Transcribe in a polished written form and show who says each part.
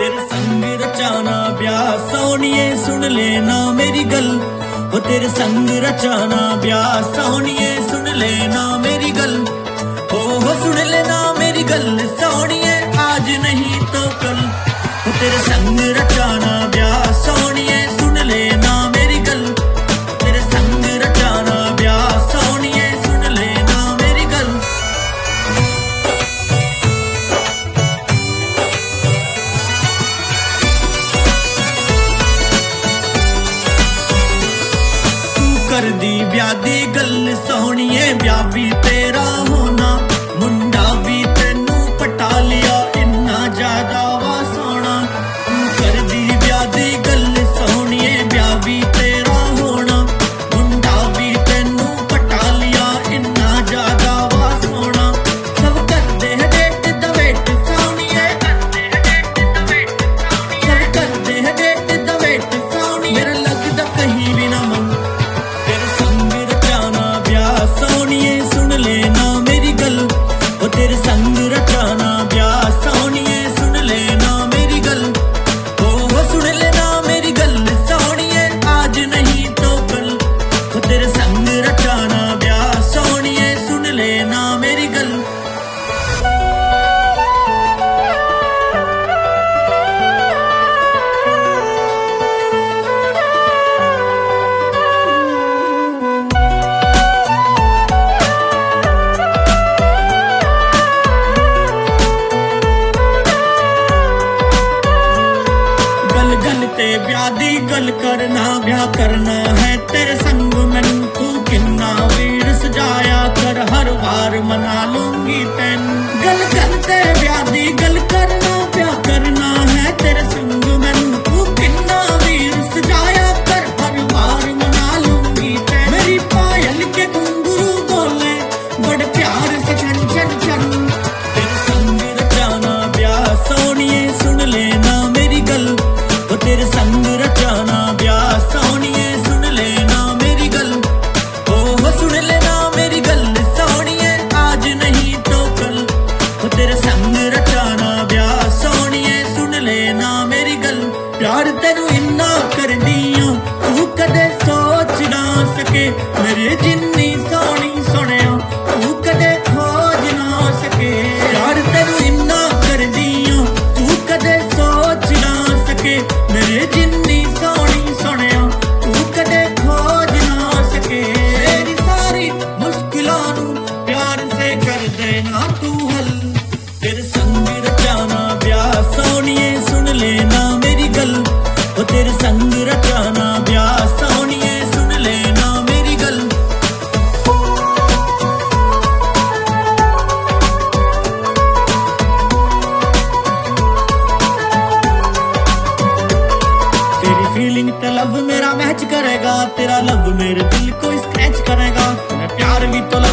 Speaker 1: तेरे संग रचाना ब्याह सोनिए सुन लेना मेरी गल। वो तेरे संग रचाना ब्याह सोनिए सुन लेना मेरी गल। हो सुन लेना मेरी गल सोनिए आज नहीं तो कल। वो तेरे संग रचाना ब्याह सोनिए सुन लेना मेरी गल। तेरे संग रचाना ब्याह सोनिए सुन लेना मेरी गल। कर दी ब्याह दी गल सोनिए ब्याह भी तेरा होना। मुंडा भी तेनू पटा लिया इन्ना ज्यादा वा सोना। तू कर दी ब्याह दी गल सोनिए ब्याह भी तेरा होना। मुंडा भी तेनू पटा लिया इन्ना ज्यादा वा सोना। सब करदे है डेट दा वेट सोनिए। सब करदे है डेट दा वेट सोनिए। मेरा लगदा कहीं भी ना मन। सोनिए सुन लेना मेरी गल। वो तेरे संग रचाना ब्याह सोनिए सुन लेना मेरी गल। हो सुन लेना मेरी गल सोनिए आज नहीं तो कल। वो तेरे संग रचाना ब्याह सोनिए सुन लेना मेरी गल। गल ते ब्याह दी गल करना ब्याह करना है तेरे संग मैनू। तू किन्ना वीर सजाया कर हर बार मना लूंगी तैनू। गल ते ब्याह दी गल करना ब्याह करना है तेरे संग मैनू। तू किन्ना वीर सजाया कर हर बार मना लूंगी तैनू। मेरी पायल के घुंघरू बोले बड़े प्यार से छन छन छन। तेरे संग रचाना ब्याह सोनिए सुन लेना मेरी गल। वो तेरे संग रचाना ब्याह सोनिए सुन लेना मेरी गल। हो सुन लेना मेरी गल सोनिए आज नहीं तो कल। वो तेरे संग रचाना ब्याह सोनिए सुन लेना मेरी गल। प्यार तेनू इन्ना कर दिया तू कदे सोच ना सके। मेरे जिन्नी सोनी सुनिया तू कदे खोज ना सके। प्यार तेनू इन्ना कर दिया तू कदे सोच ना सके। मेरे जिन्नी सोनी सुनिया तू कदे खोज ना सके। मेरी सारी मुश्किलों नू प्यार से कर देना तू हल। तेरे संग रचाना ब्याह सोनिए सुन लेना मेरी गल। वो तेरे संग रचाना ब्याह सोनिए सुन लेना मेरी गल। फीलिंग ते लव मेरा मैच करेगा। तेरा लव मेरे दिल को स्क्रैच करेगा। मैं प्यार भी तो